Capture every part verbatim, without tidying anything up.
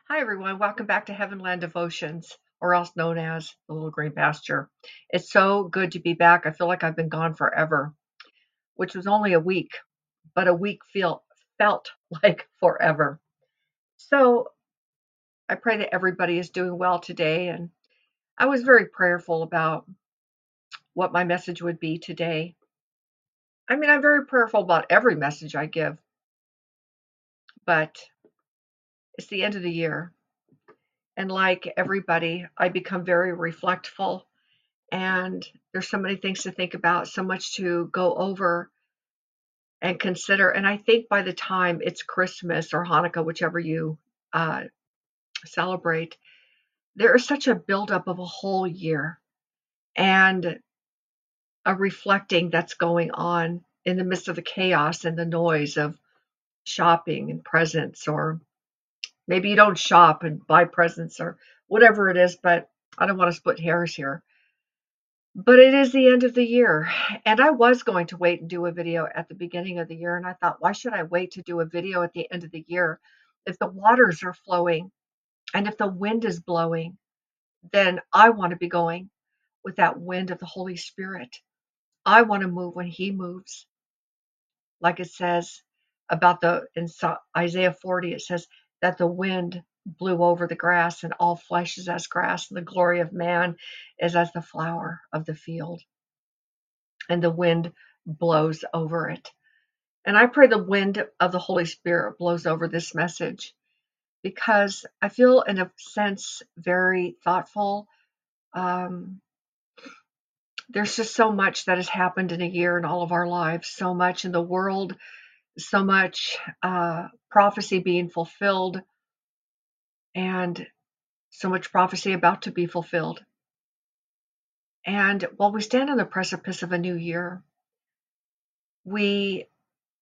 Hi, everyone. Welcome back to Heavenland Devotions, or else known as the Little Green Pasture. It's so good to be back. I feel like I've been gone forever, which was only a week, but a week feel felt like forever. So I pray that everybody is doing well today. And I was very prayerful about what my message would be today. I mean, I'm very prayerful about every message I give, but it's the end of the year. And like everybody, I become very reflectful and there's so many things to think about, so much to go over and consider. And I think by the time it's Christmas or Hanukkah, whichever you uh, celebrate, there is such a buildup of a whole year and a reflecting that's going on in the midst of the chaos and the noise of shopping and presents, or maybe you don't shop and buy presents or whatever it is, but I don't want to split hairs here. But it is the end of the year, and I was going to wait and do a video at the beginning of the year, and I thought, why should I wait to do a video at the end of the year? If the waters are flowing and if the wind is blowing, then I want to be going with that wind of the Holy Spirit. I want to move when He moves. Like it says about the in Isaiah forty, it says that the wind blew over the grass, and all flesh is as grass, and the glory of man is as the flower of the field. And the wind blows over it. And I pray the wind of the Holy Spirit blows over this message because I feel, in a sense, very thoughtful. Um, there's just so much that has happened in a year in all of our lives, so much in the world, so much uh, prophecy being fulfilled, and so much prophecy about to be fulfilled. And while we stand on the precipice of a new year, we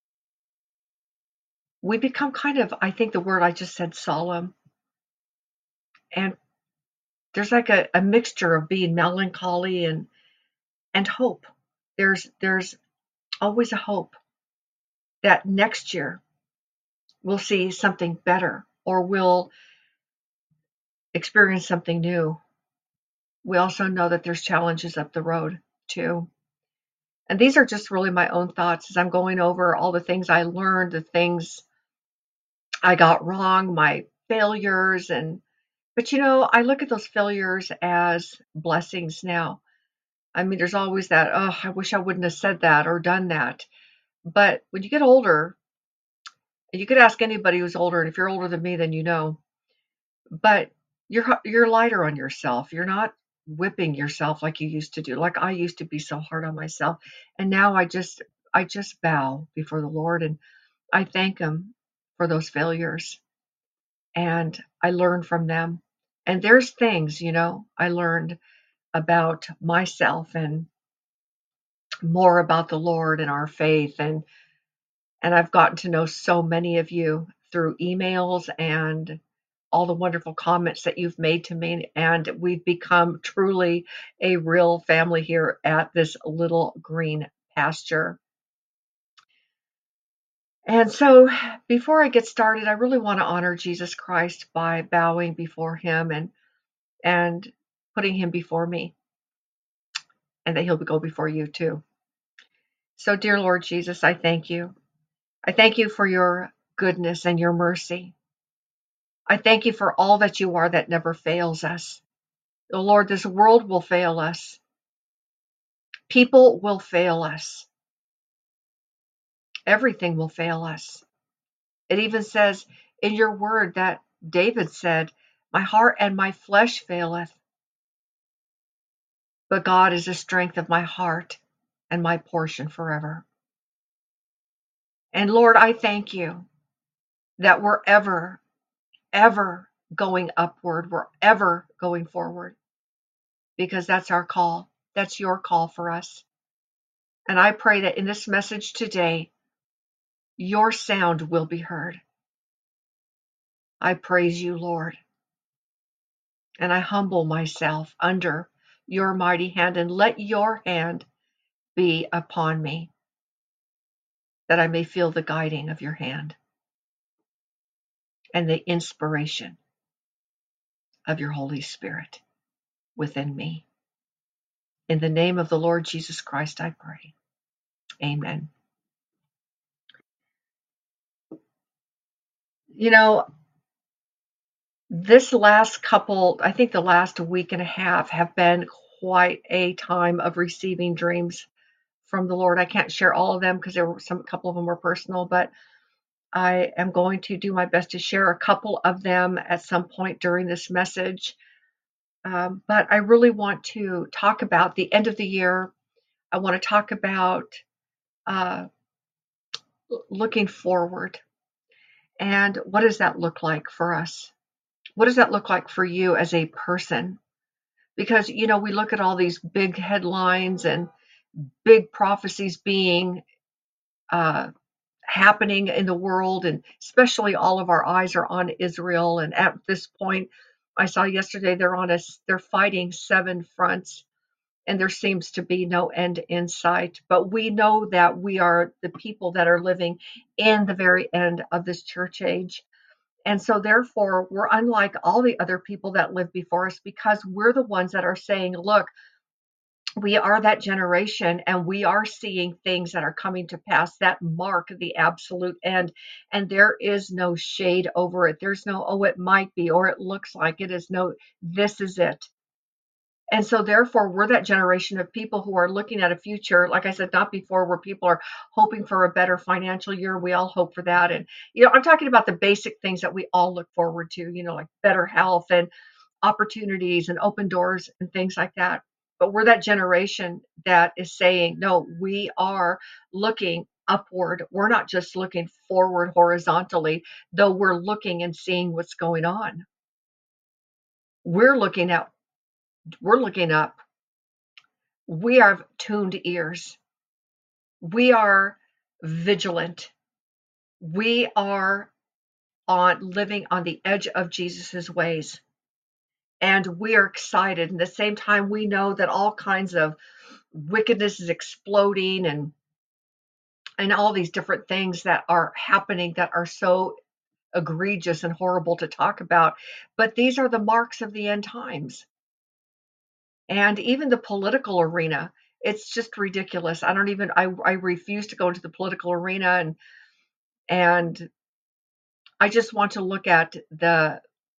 we become kind of, I think the word I just said, solemn. And there's like a, a mixture of being melancholy and and hope. There's there's always a hope that next year we'll see something better or we'll experience something new. We also know that there's challenges up the road too. And these are just really my own thoughts as I'm going over all the things I learned, the things I got wrong, my failures. And but you know, I look at those failures as blessings now. I mean, there's always that, oh, I wish I wouldn't have said that or done that. But when you get older, and you could ask anybody who's older, and if you're older than me, then you know, but you're you're lighter on yourself. You're not whipping yourself like you used to do. Like I used to be so hard on myself. And now I just I just bow before the Lord and I thank him for those failures and I learn from them. And there's things, you know, I learned about myself and more about the Lord and our faith, and and I've gotten to know so many of you through emails and all the wonderful comments that you've made to me, and we've become truly a real family here at this Little Green Pasture. And so before I get started, I really want to honor Jesus Christ by bowing before him and and putting him before me, and that he'll go before you too. So dear Lord Jesus, I thank you. I thank you for your goodness and your mercy. I thank you for all that you are that never fails us. Oh Lord, this world will fail us. People will fail us. Everything will fail us. It even says in your word that David said, my heart and my flesh faileth, but God is the strength of my heart and my portion forever. And Lord, I thank you that we're ever, ever going upward. We're ever going forward because that's our call. That's your call for us. And I pray that in this message today, your sound will be heard. I praise you, Lord, and I humble myself under your mighty hand, and let your hand be upon me, that I may feel the guiding of your hand and the inspiration. of your Holy Spirit within me. In the name of the Lord Jesus Christ, I pray. Amen. You know, this last couple, I think the last week and a half have been quite a time of receiving dreams from the Lord. I can't share all of them because there were some, a couple of them were personal, but I am going to do my best to share a couple of them at some point during this message. Um, but I really want to talk about the end of the year. I want to talk about uh, looking forward. And what does that look like for us? What does that look like for you as a person? Because, you know, we look at all these big headlines and big prophecies being uh, happening in the world, and especially all of our eyes are on Israel. And at this point, I saw yesterday they're on us, they're fighting seven fronts, and there seems to be no end in sight. But we know that we are the people that are living in the very end of this church age. And so, therefore, we're unlike all the other people that lived before us because we're the ones that are saying, look, we are that generation and we are seeing things that are coming to pass that mark the absolute end. And there is no shade over it. There's no, oh, it might be, or it looks like it is. No, this is it. And so, therefore, we're that generation of people who are looking at a future, like I said, not before, where people are hoping for a better financial year. We all hope for that. And, you know, I'm talking about the basic things that we all look forward to, you know, like better health and opportunities and open doors and things like that. But we're that generation that is saying, no, we are looking upward. We're not just looking forward horizontally, though we're looking and seeing what's going on. We're looking at, we're looking up. We have tuned ears. We are vigilant. We are on living on the edge of Jesus's ways. And we are excited. And at the same time, we know that all kinds of wickedness is exploding, and and all these different things that are happening that are so egregious and horrible to talk about. But these are the marks of the end times. And even the political arena, it's just ridiculous. I don't even, I, I refuse to go into the political arena, and and I just want to look at the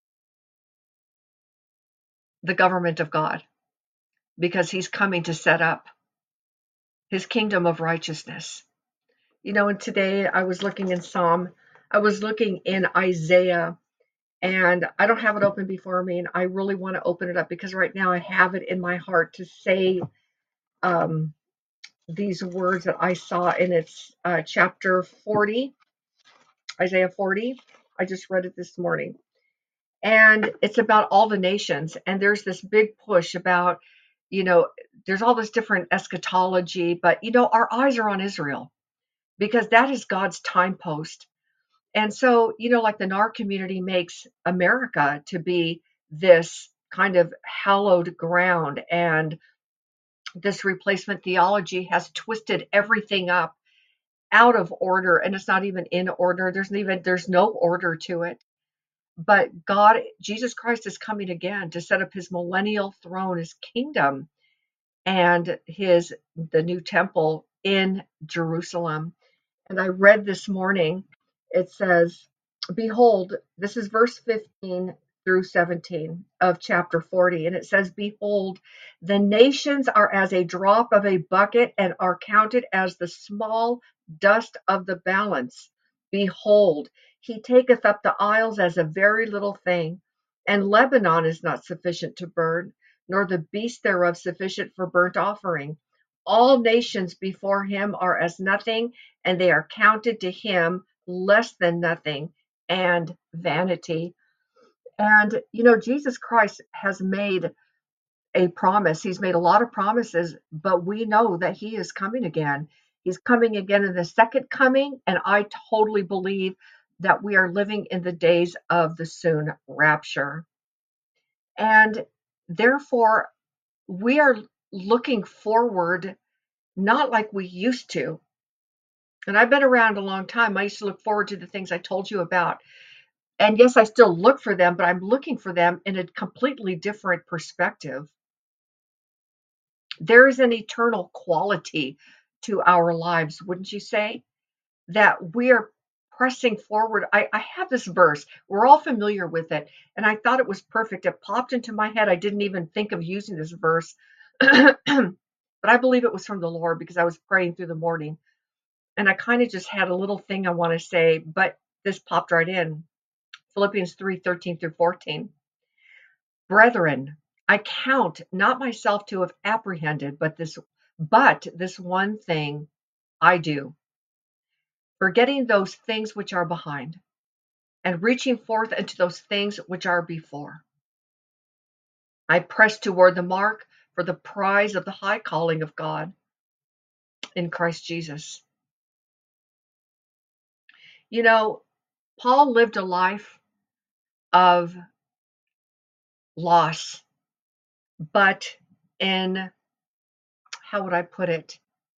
the government of God, because he's coming to set up his kingdom of righteousness. You know, and today I was looking in Psalm, I was looking in Isaiah, and I don't have it open before me, and I really want to open it up because right now I have it in my heart to say um, these words that I saw in its uh, chapter forty, Isaiah forty. I just read it this morning. And it's about all the nations. And there's this big push about, you know, there's all this different eschatology, but, you know, our eyes are on Israel because that is God's time post. And so, you know, like the N A R community makes America to be this kind of hallowed ground, and this replacement theology has twisted everything up out of order, and it's not even in order. There's even there's no order to it. But God, Jesus Christ is coming again to set up his millennial throne, his kingdom, and his the new temple in Jerusalem. And I read this morning, it says, behold, this is verse fifteen through seventeen of chapter forty. And it says, behold, the nations are as a drop of a bucket and are counted as the small dust of the balance. Behold, he taketh up the isles as a very little thing, and Lebanon is not sufficient to burn, nor the beast thereof sufficient for burnt offering. All nations before him are as nothing, and they are counted to him less than nothing and vanity. And, you know, Jesus Christ has made a promise. He's made a lot of promises, but we know that he is coming again. He's coming again in the second coming, and I totally believe that we are living in the days of the soon rapture. And therefore, we are looking forward, not like we used to. And I've been around a long time. I used to look forward to the things I told you about. And yes, I still look for them, but I'm looking for them in a completely different perspective. There is an eternal quality to our lives, wouldn't you say? That we are pressing forward. I, I have this verse. We're all familiar with it. And I thought it was perfect. It popped into my head. I didn't even think of using this verse. But I believe it was from the Lord because I was praying through the morning. And I kind of just had a little thing I want to say, but this popped right in. Philippians three thirteen through fourteen. Brethren, I count not myself to have apprehended, but this but this one thing I do, forgetting those things which are behind, and reaching forth unto those things which are before. I press toward the mark for the prize of the high calling of God in Christ Jesus. You know, Paul lived a life of loss, but in, how would I put it,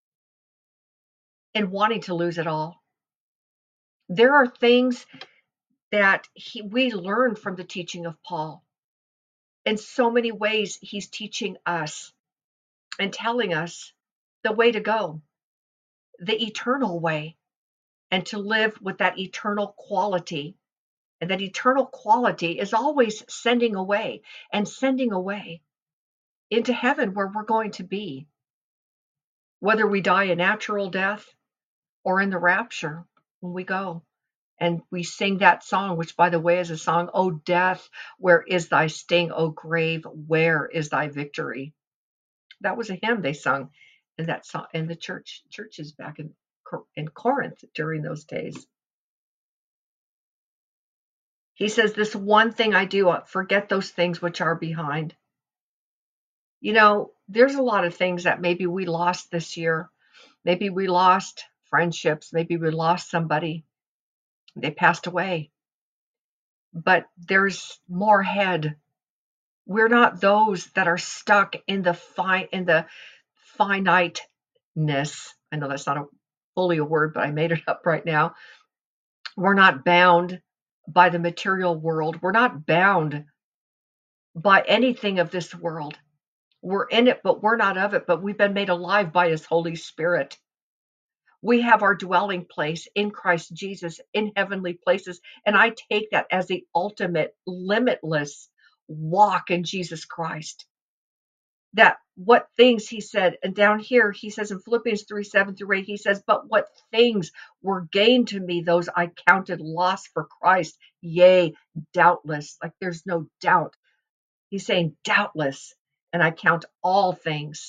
in wanting to lose it all. There are things that he, we learn from the teaching of Paul. In so many ways, he's teaching us and telling us the way to go, the eternal way, and to live with that eternal quality. And that eternal quality is always sending away and sending away into heaven where we're going to be, whether we die a natural death or in the rapture when we go. And we sing that song, which, by the way, is a song, "O death, where is thy sting? O grave, where is thy victory?" That was a hymn they sung in that song in the church churches back in in Corinth during those days. He says, "This one thing I do, forget those things which are behind." You know, there's a lot of things that maybe we lost this year. Maybe we lost friendships. Maybe we lost somebody. They passed away. But there's more ahead. We're not those that are stuck in the fi- in the finiteness. I know that's not a, fully a word, but I made it up right now. We're not bound by the material world. We're not bound by anything of this world. We're in it, but we're not of it. But we've been made alive by His Holy Spirit. We have our dwelling place in Christ Jesus in heavenly places. And I take that as the ultimate, limitless walk in Jesus Christ. That what things, he said, and down here he says in Philippians three seven through eight, he says, but what things were gained to me, those I counted loss for Christ. Yea, doubtless, like there's no doubt. He's saying doubtless, and I count all things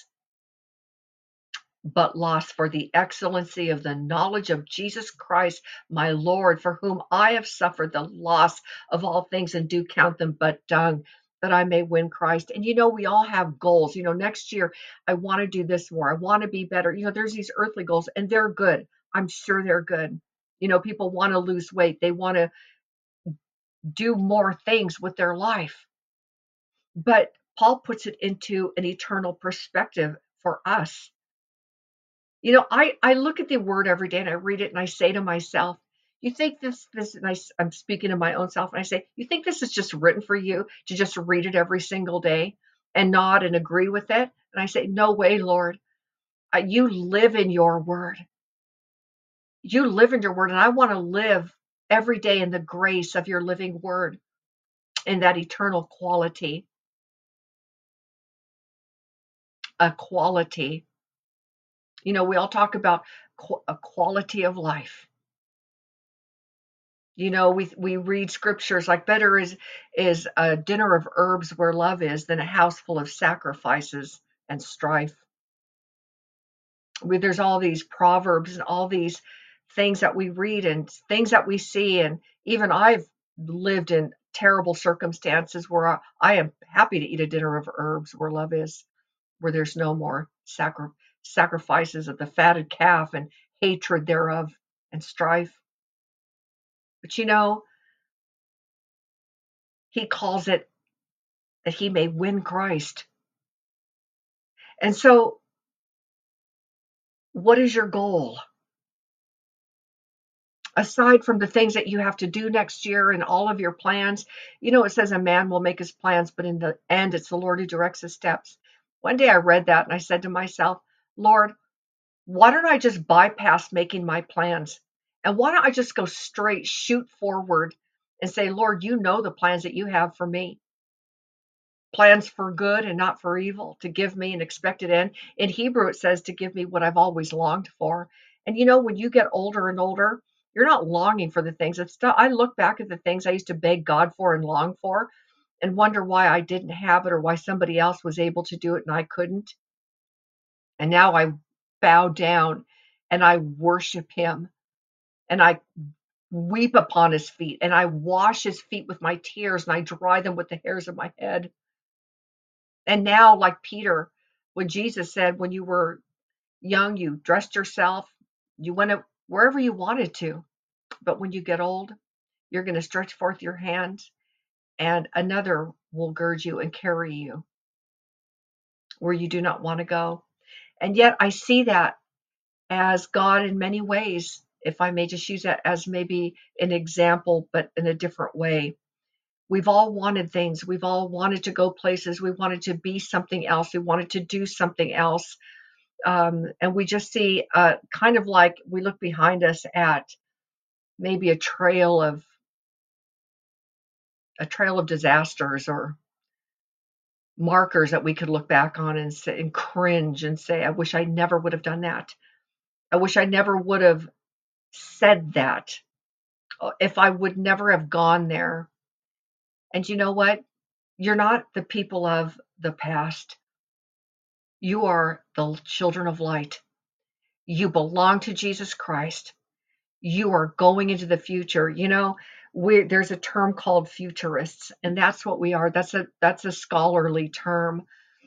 but loss for the excellency of the knowledge of Jesus Christ, my Lord, for whom I have suffered the loss of all things and do count them but dung, that I may win Christ. And you know, we all have goals. You know, next year, I want to do this more. I want to be better. You know, there's these earthly goals, and they're good. I'm sure they're good. You know, people want to lose weight. They want to do more things with their life. But Paul puts it into an eternal perspective for us. You know, I, I look at the word every day and I read it and I say to myself, you think this, this, and I, I'm speaking to my own self and I say, you think this is just written for you to just read it every single day and nod and agree with it? And I say, no way, Lord. Uh, you live in your word. You live in your word. And I want to live every day in the grace of your living word, in that eternal quality, a quality. You know, we all talk about qu- a quality of life. You know, we we read scriptures like better is is a dinner of herbs where love is than a house full of sacrifices and strife. We, there's all these proverbs and all these things that we read and things that we see, and even I've lived in terrible circumstances where I, I am happy to eat a dinner of herbs where love is, where there's no more sacri- sacrifices of the fatted calf and hatred thereof and strife. But you know, he calls it that he may win Christ. And so, what is your goal? aside from the things that you have to do next year and all of your plans. You know, it says a man will make his plans, but in the end, it's the Lord who directs his steps. One day I read that and I said to myself, Lord, why don't I just bypass making my plans? And why don't I just go straight, shoot forward and say, Lord, you know the plans that you have for me. Plans for good and not for evil, to give me an expected end. In Hebrew, it says to give me what I've always longed for. And you know, when you get older and older, you're not longing for the things. It's still, I look back at the things I used to beg God for and long for and wonder why I didn't have it or why somebody else was able to do it and I couldn't. And now I bow down and I worship him and I weep upon his feet and I wash his feet with my tears and I dry them with the hairs of my head. And now, like Peter, when Jesus said, when you were young, you dressed yourself, you went wherever you wanted to. But when you get old, you're going to stretch forth your hands and another will gird you and carry you where you do not want to go. And yet I see that as God in many ways, if I may just use that as maybe an example, but in a different way. We've all wanted things. We've all wanted to go places. We wanted to be something else. We wanted to do something else. Um, and we just see uh, kind of like we look behind us at maybe a trail of a trail of disasters or markers that we could look back on and say, and cringe and say, I wish I never would have done that. I wish I never would have said that. If I would never have gone there. And you know what? You're not the people of the past. You are the children of light. You belong to Jesus Christ. You are going into the future. You know, we there's a term called futurists, and that's what we are. That's a that's a scholarly term.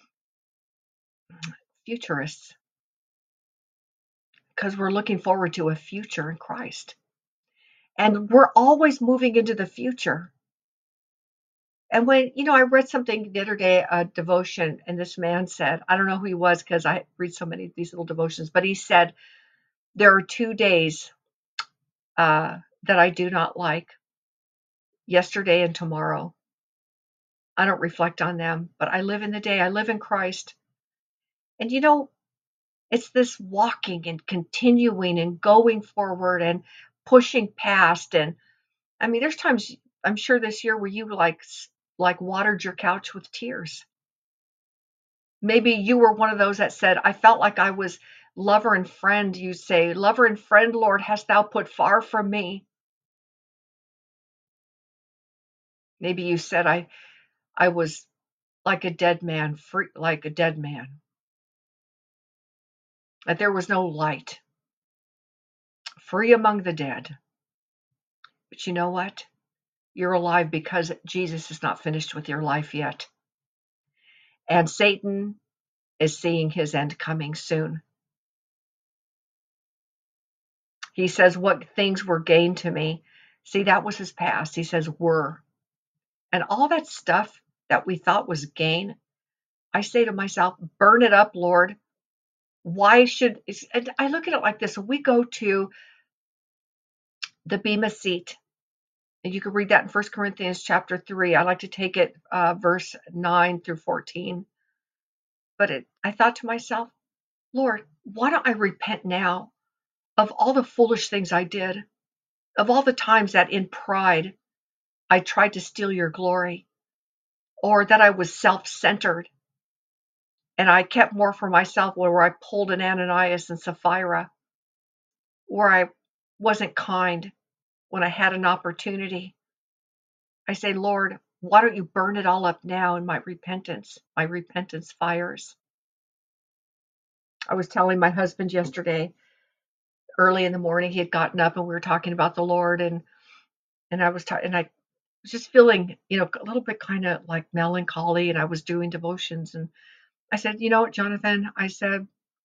Futurists, because we're looking forward to a future in Christ. And we're always moving into the future. And when, you know, I read something the other day, a devotion, and this man said, I don't know who he was because I read so many of these little devotions, but he said, there are two days uh, that I do not like, yesterday and tomorrow. I don't reflect on them, but I live in the day. I live in Christ. And, you know, it's this walking and continuing and going forward and pushing past. And I mean, there's times I'm sure this year where you like, like watered your couch with tears. Maybe you were one of those that said, I felt like I was lover and friend. You say, lover and friend, Lord, hast thou put far from me. Maybe you said, I, I was like a dead man, free, like a dead man, that there was no light, free among the dead. But you know what? You're alive because Jesus is not finished with your life yet. And Satan is seeing his end coming soon. He says, what things were gained to me? See, that was his past. He says, were. And all that stuff that we thought was gain, I say to myself, burn it up, Lord. Why should, and I look at it like this. We go to the Bema seat, and you can read that in First Corinthians chapter three. I like to take it uh, verse nine through fourteen. But it, I thought to myself, Lord, why don't I repent now of all the foolish things I did, of all the times that in pride I tried to steal your glory, or that I was self-centered and I kept more for myself, where I pulled an Ananias and Sapphira, where I wasn't kind when I had an opportunity. I say, Lord, why don't you burn it all up now in my repentance, my repentance fires? I was telling my husband yesterday, early in the morning, he had gotten up and we were talking about the Lord, and and I was ta- and I was just feeling, you know, a little bit kind of like melancholy, and I was doing devotions, and I said, you know what, Jonathan, I said,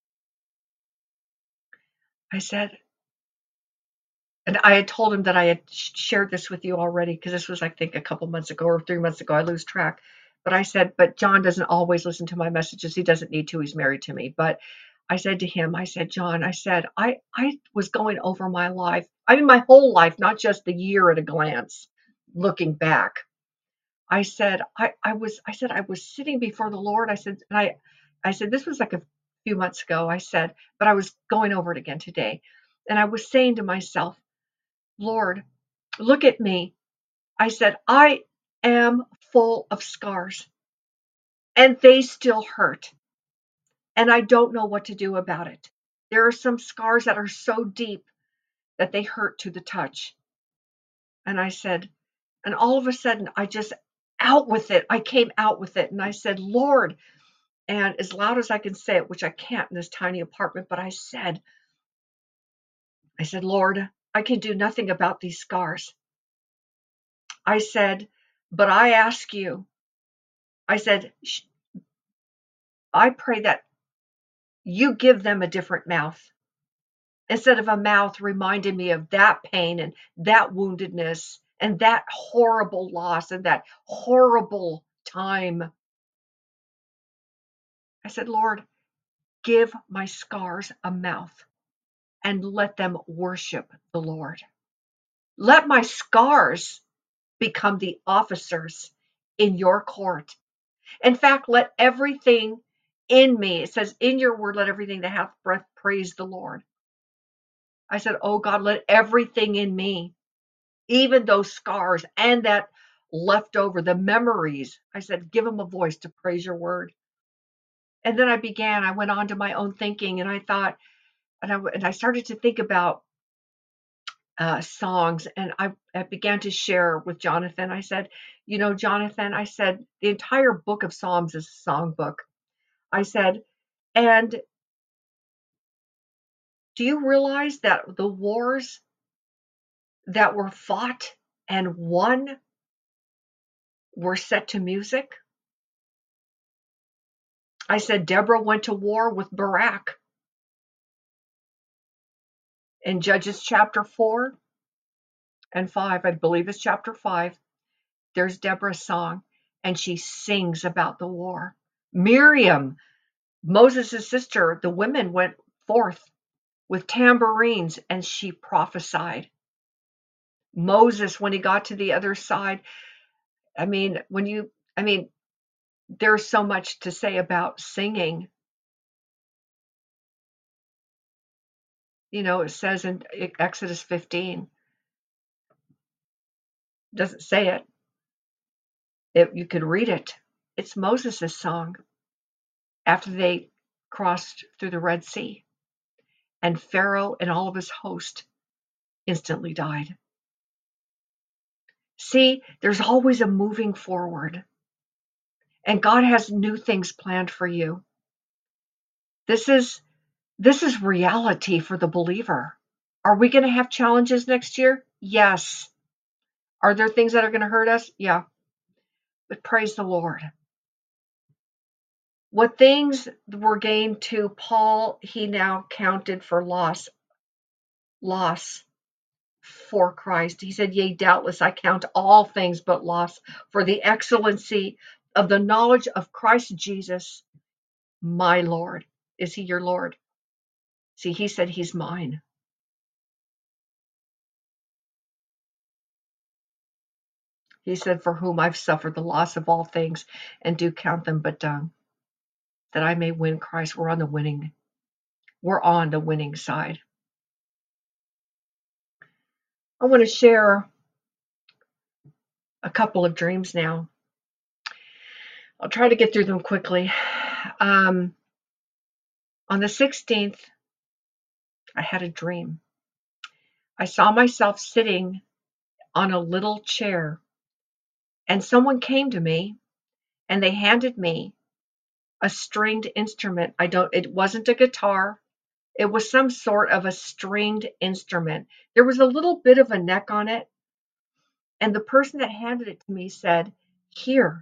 I said, and I had told him that I had shared this with you already because this was, I think, a couple months ago or three months ago. I lose track. But I said, but John doesn't always listen to my messages. He doesn't need to. He's married to me. But I said to him, I said, John, I said, I, I was going over my life. I mean, my whole life, not just the year at a glance, looking back. I said, I, I was, I said, I was sitting before the Lord. I said, and I, I said, this was like a few months ago. I said, but I was going over it again today. And I was saying to myself, Lord, look at me. I said, I am full of scars and they still hurt. And I don't know what to do about it. There are some scars that are so deep that they hurt to the touch. And I said, and all of a sudden, I just out with it. I came out with it. And I said, Lord, and as loud as I can say it, which I can't in this tiny apartment, but I said, I said, Lord, I can do nothing about these scars. I said, but I ask you, I said, I pray that you give them a different mouth. Instead of a mouth reminding me of that pain and that woundedness and that horrible loss and that horrible time. I said, Lord, give my scars a mouth and let them worship the Lord. Let my scars become the officers in your court. In fact, let everything in me, it says in your word, let everything that hath breath praise the Lord. I said, oh God, let everything in me, even those scars and that leftover, the memories, I said, give them a voice to praise your word. And then I began, I went on to my own thinking and I thought, and I, and I started to think about uh, songs and I, I began to share with Jonathan. I said, you know, Jonathan, I said, the entire book of Psalms is a songbook. I said, and do you realize that the wars that were fought and won were set to music? I said, Deborah went to war with Barak. In Judges chapter four and five, I believe it's chapter five, there's Deborah's song, and she sings about the war. Miriam, Moses' sister, the women went forth with tambourines and she prophesied. Moses, when he got to the other side, I mean, when you, I mean, there's so much to say about singing. You know, it says in Exodus fifteen, doesn't say it. It, you could read it. It's Moses' song after they crossed through the Red Sea. And Pharaoh and all of his host instantly died. See, there's always a moving forward. And God has new things planned for you. This is this is reality for the believer. Are we going to have challenges next year? Yes. Are there things that are going to hurt us? Yeah. But praise the Lord. What things were gained to Paul, he now counted for loss. Loss for Christ. He said, yea, doubtless I count all things but loss for the excellency of the knowledge of Christ Jesus, my Lord. Is he your Lord? See, he said he's mine. He said, for whom I've suffered the loss of all things and do count them but dung, that I may win Christ. We're on the winning. We're on the winning side. I want to share a couple of dreams now. I'll try to get through them quickly. Um, on the sixteenth, I had a dream. I saw myself sitting on a little chair, and someone came to me and they handed me a stringed instrument. I don't, it wasn't a guitar. It was some sort of a stringed instrument. There was a little bit of a neck on it. And the person that handed it to me said, here,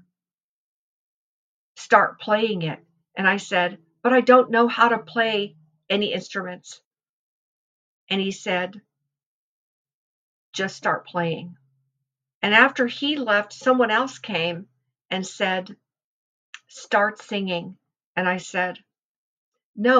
start playing it. And I said, but I don't know how to play any instruments. And he said, just start playing. And after he left, someone else came and said, start singing. And I said, no,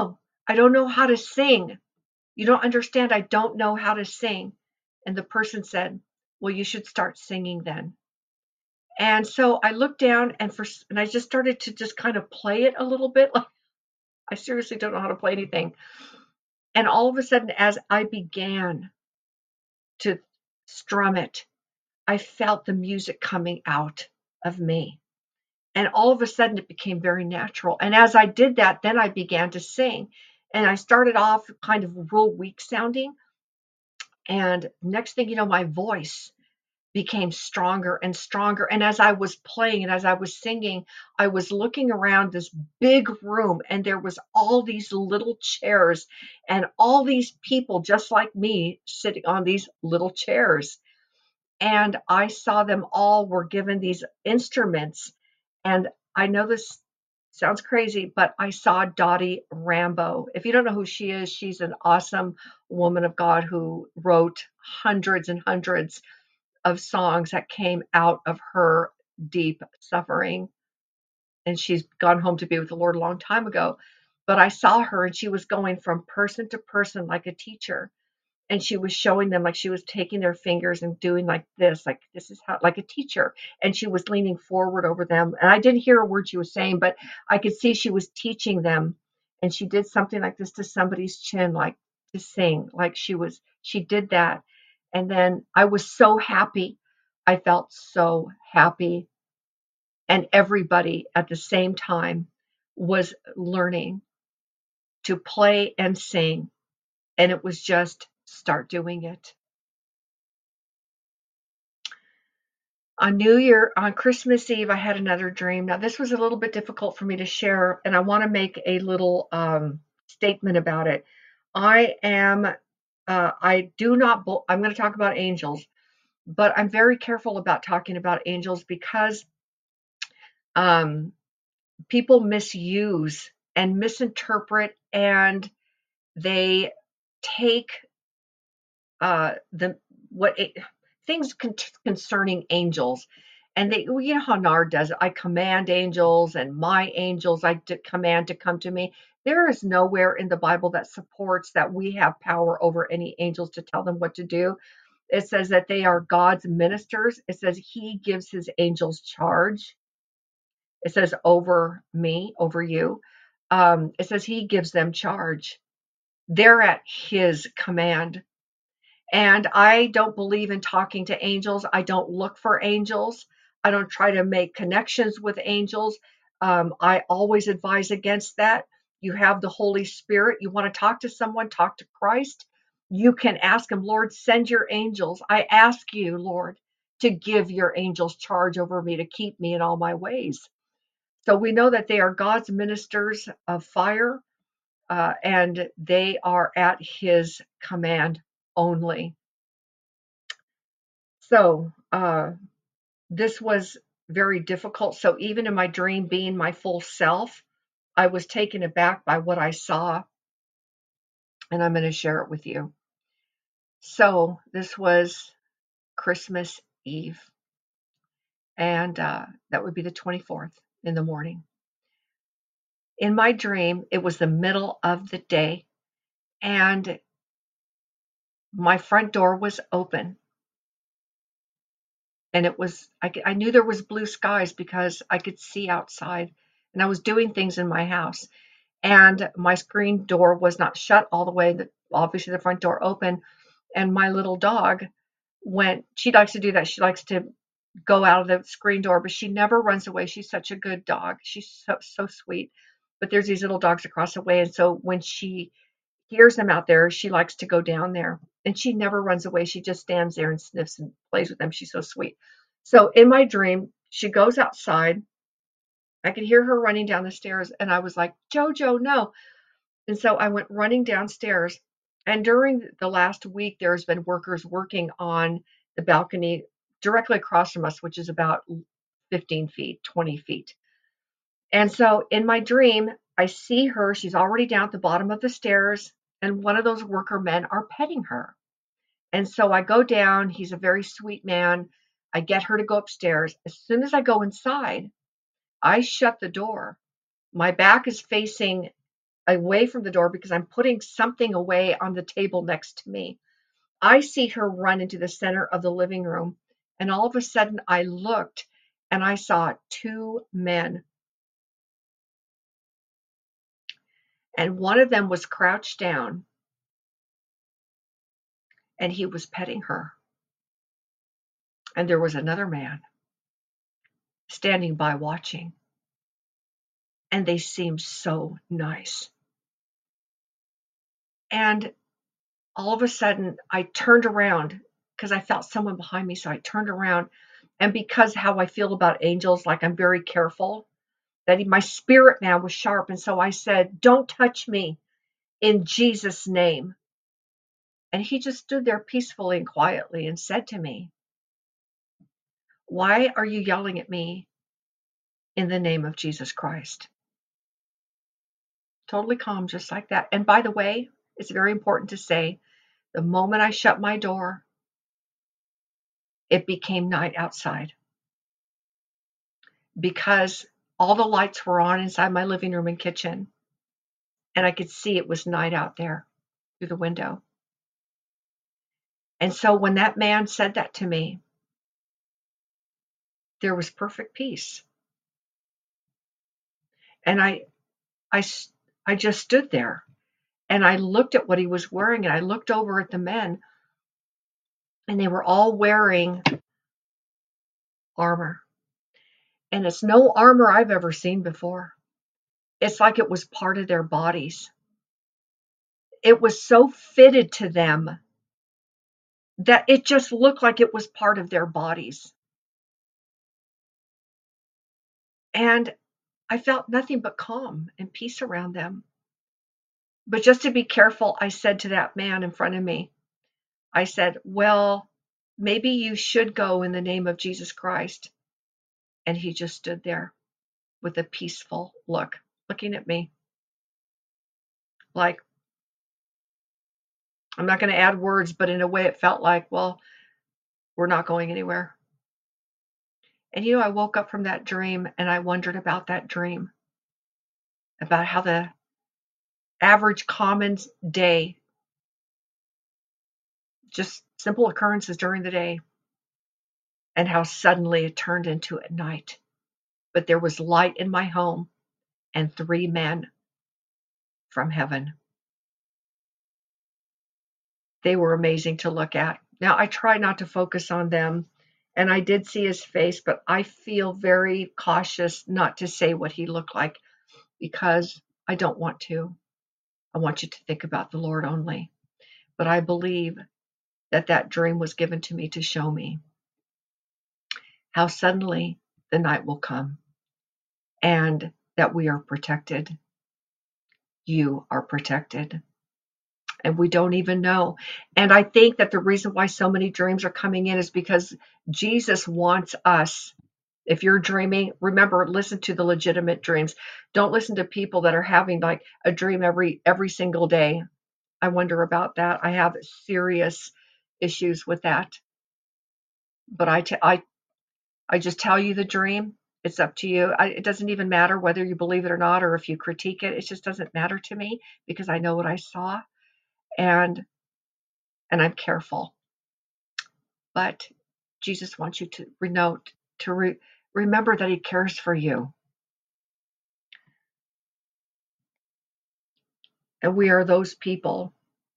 I don't know how to sing. You don't understand. I don't know how to sing. And the person said, well, you should start singing then. And so I looked down and for and I just started to just kind of play it a little bit. Like I seriously don't know how to play anything. And all of a sudden, as I began to strum it, I felt the music coming out of me. And all of a sudden it became very natural. And as I did that, then I began to sing. And I started off kind of real weak sounding. And next thing you know, my voice became stronger and stronger. And as I was playing and as I was singing, I was looking around this big room and there was all these little chairs and all these people just like me sitting on these little chairs. And I saw them all were given these instruments. And I know this sounds crazy, but I saw Dottie Rambo. If you don't know who she is, she's an awesome woman of God who wrote hundreds and hundreds of songs that came out of her deep suffering. And she's gone home to be with the Lord a long time ago. But I saw her and she was going from person to person like a teacher. And she was showing them, like she was taking their fingers and doing like this, like this is how, like a teacher. And she was leaning forward over them. And I didn't hear a word she was saying, but I could see she was teaching them. And she did something like this to somebody's chin, like to sing, like she was, she did that. And then I was so happy. I felt so happy. And everybody at the same time was learning to play and sing. And it was just start doing it. On New Year, on Christmas Eve, I had another dream. Now, this was a little bit difficult for me to share, and I want to make a little um, statement about it. I am, uh, I do not, I'm going to talk about angels, but I'm very careful about talking about angels because um, people misuse and misinterpret and they take uh, the what it, things con- concerning angels, and they, well, you know how Nard does it. I command angels, and my angels I d- command to come to me. There is nowhere in the Bible that supports that we have power over any angels to tell them what to do. It says that they are God's ministers. It says He gives His angels charge. It says over me, over you. Um, it says He gives them charge. They're at His command. And I don't believe in talking to angels. I don't look for angels. I don't try to make connections with angels. Um, I always advise against that. You have the Holy Spirit. You want to talk to someone, talk to Christ. You can ask Him, Lord, send your angels. I ask you, Lord, to give your angels charge over me to keep me in all my ways. So we know that they are God's ministers of fire, uh, and they are at His command only. So uh, this was very difficult. So even in my dream, being my full self, I was taken aback by what I saw, and I'm going to share it with you. So this was Christmas Eve, and uh, that would be the twenty-fourth in the morning. In my dream, it was the middle of the day, and my front door was open. And it was, I, I knew there was blue skies because I could see outside, and I was doing things in my house. And my screen door was not shut all the way, the, obviously the front door open. And my little dog went, she likes to do that. She likes to go out of the screen door, but she never runs away. She's such a good dog. She's so, so sweet. But there's these little dogs across the way. And so when she hears them out there, she likes to go down there. And she never runs away. She just stands there and sniffs and plays with them. She's so sweet. So in my dream, she goes outside. I could hear her running down the stairs, and I was like, Jojo, no. And so I went running downstairs. And during the last week, there's been workers working on the balcony directly across from us, which is about fifteen feet, twenty feet. And so in my dream, I see her. She's already down at the bottom of the stairs, and one of those worker men are petting her. And so I go down. He's a very sweet man. I get her to go upstairs. As soon as I go inside, I shut the door. My back is facing away from the door because I'm putting something away on the table next to me. I see her run into the center of the living room, and all of a sudden I looked and I saw two men, and one of them was crouched down and he was petting her. And there was another man standing by watching, and they seemed so nice. And all of a sudden I turned around because I felt someone behind me. So I turned around, and because how I feel about angels, like I'm very careful, that he, my spirit man was sharp. And so I said, "Don't touch me in Jesus' name." And he just stood there peacefully and quietly and said to me, "Why are you yelling at me in the name of Jesus Christ?" Totally calm, just like that. And by the way, it's very important to say, the moment I shut my door, it became night outside because all the lights were on inside my living room and kitchen, and I could see it was night out there through the window. And so when that man said that to me, there was perfect peace. And I, I, I just stood there and I looked at what he was wearing, and I looked over at the men, and they were all wearing armor. And it's no armor I've ever seen before. It's like it was part of their bodies. It was so fitted to them that it just looked like it was part of their bodies. And I felt nothing but calm and peace around them. But just to be careful, I said to that man in front of me, I said, "Well, maybe you should go in the name of Jesus Christ." And he just stood there with a peaceful look, looking at me like, I'm not going to add words, but in a way it felt like, well, we're not going anywhere. And you know, I woke up from that dream and I wondered about that dream, about how the average common day, just simple occurrences during the day, and how suddenly it turned into a night. But there was light in my home and three men from heaven. They were amazing to look at. Now, I try not to focus on them, and I did see his face, but I feel very cautious not to say what he looked like because I don't want to. I want you to think about the Lord only. But I believe that that dream was given to me to show me how suddenly the night will come and that we are protected. You are protected. And we don't even know. And I think that the reason why so many dreams are coming in is because Jesus wants us. If you're dreaming, remember, listen to the legitimate dreams. Don't listen to people that are having like a dream every every single day. I wonder about that. I have serious issues with that. But I, t- I, I just tell you the dream. It's up to you. I, it doesn't even matter whether you believe it or not, or if you critique it. It just doesn't matter to me because I know what I saw, and and I'm careful. But Jesus wants you to renote, to re, remember that He cares for you, and we are those people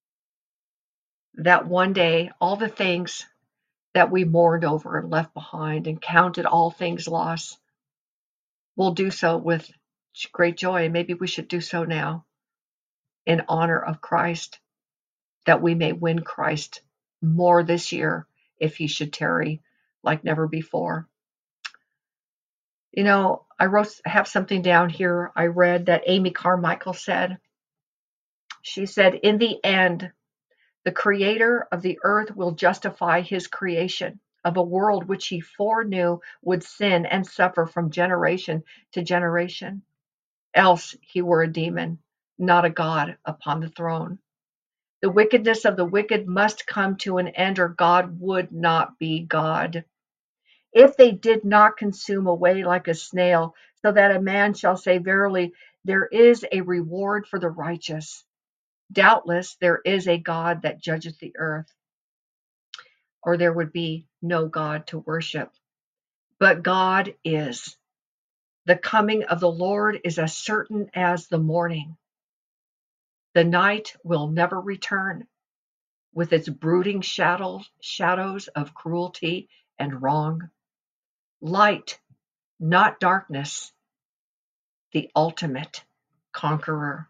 that one day all the things that we mourned over and left behind and counted all things lost, we'll do so with great joy. And maybe we should do so now in honor of Christ, that we may win Christ more this year if He should tarry like never before. You know, I wrote, have something down here. I read that Amy Carmichael said, she said, in the end, the creator of the earth will justify his creation of a world which he foreknew would sin and suffer from generation to generation. Else he were a demon, not a God upon the throne. The wickedness of the wicked must come to an end, or God would not be God. If they did not consume away like a snail, so that a man shall say, verily, There is a reward for the righteous. Doubtless there is a God that judgeth the earth, or there would be no God to worship. But God is. The coming of the Lord is as certain as the morning. The night will never return, with its brooding shadows, shadows of cruelty and wrong. Light, not darkness, the ultimate conqueror.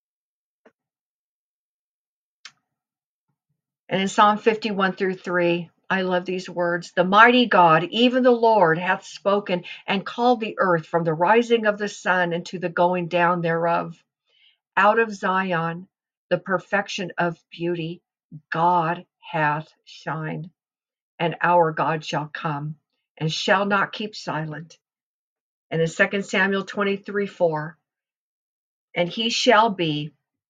And in Psalm fifty-one through three, I love these words. The mighty God, even the Lord, hath spoken and called the earth from the rising of the sun and to the going down thereof. Out of Zion, the perfection of beauty, God hath shined, and our God shall come and shall not keep silent. And in Second Samuel twenty-three four, and he shall be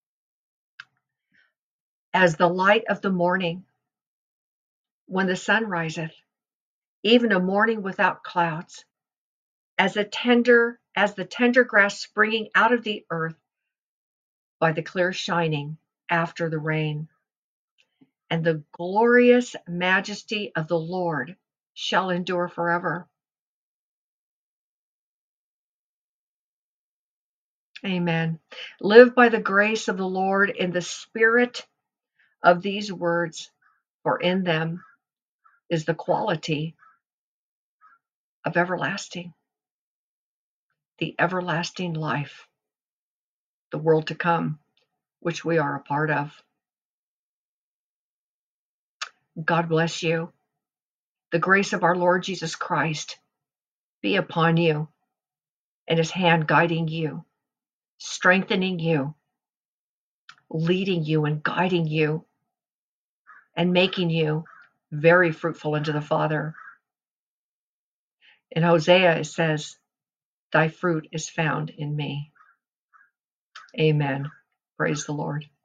as the light of the morning when the sun riseth, even a morning without clouds, as a tender as the tender grass springing out of the earth by the clear shining after the rain. And the glorious majesty of the Lord shall endure forever. Amen. Live by the grace of the Lord in the spirit of these words, for in them is the quality of everlasting, the everlasting life, the world to come, which we are a part of. God bless you. The grace of our Lord Jesus Christ be upon you, and his hand guiding you, strengthening you, leading you and guiding you, and making you very fruitful unto the Father. In Hosea, it says, thy fruit is found in me. Amen. Praise the Lord.